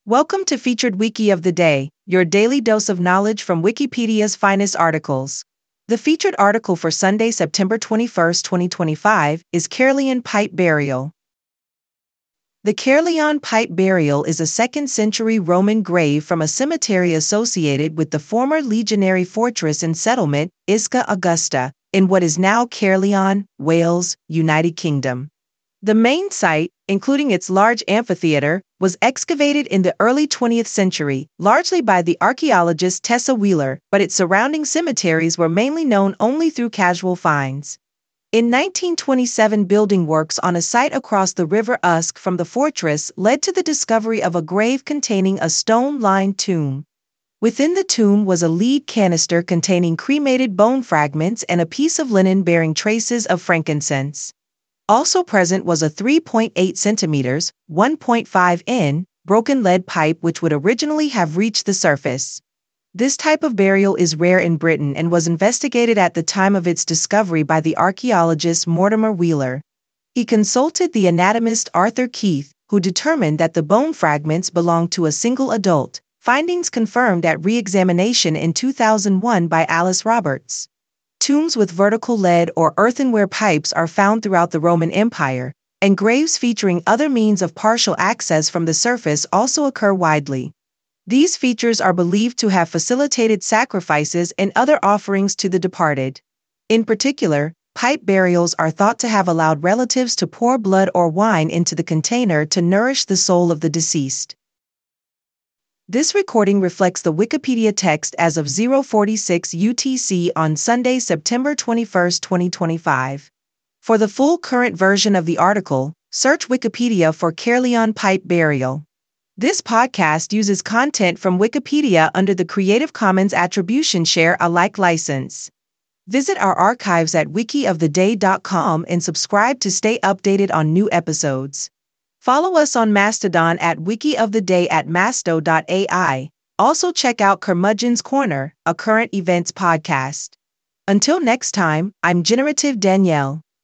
Welcome to Featured Wiki of the Day, your daily dose of knowledge from Wikipedia's finest articles. The featured article for Sunday, September 21st, 2025, is Caerleon Pipe Burial. The Caerleon Pipe Burial is a 2nd century Roman grave from a cemetery associated with the former legionary fortress and settlement, Isca Augusta, in what is now Caerleon, Wales, United Kingdom. The main site, including its large amphitheater, was excavated in the early 20th century, largely by the archaeologist Tessa Wheeler, but its surrounding cemeteries were mainly known only through casual finds. In 1927, building works on a site across the River Usk from the fortress led to the discovery of a grave containing a stone-lined tomb. Within the tomb was a lead canister containing cremated bone fragments and a piece of linen bearing traces of frankincense. Also present was a 3.8 centimeters, 1.5 in, broken lead pipe which would originally have reached the surface. This type of burial is rare in Britain and was investigated at the time of its discovery by the archaeologist Mortimer Wheeler. He consulted the anatomist Arthur Keith, who determined that the bone fragments belonged to a single adult, findings confirmed at re-examination in 2001 by Alice Roberts. Tombs with vertical lead or earthenware pipes are found throughout the Roman Empire, and graves featuring other means of partial access from the surface also occur widely. These features are believed to have facilitated sacrifices and other offerings to the departed. In particular, pipe burials are thought to have allowed relatives to pour blood or wine into the container to nourish the soul of the deceased. This recording reflects the Wikipedia text as of 046 UTC on Sunday, September 21, 2025. For the full current version of the article, search Wikipedia for Caerleon Pipe Burial. This podcast uses content from Wikipedia under the Creative Commons Attribution Share Alike license. Visit our archives at wikioftheday.com and subscribe to stay updated on new episodes. Follow us on Mastodon at wikioftheday at masto.ai. Also check out Curmudgeon's Corner, a current events podcast. Until next time, I'm Generative Danielle.